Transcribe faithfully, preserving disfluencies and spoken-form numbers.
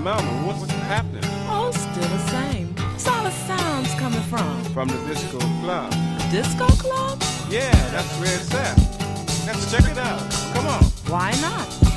Mama, what's happening? Oh, still the same. Where's all the sounds coming from? From the disco club. Disco club? Yeah, that's where it's at. Let's check it out. Come on. Why not?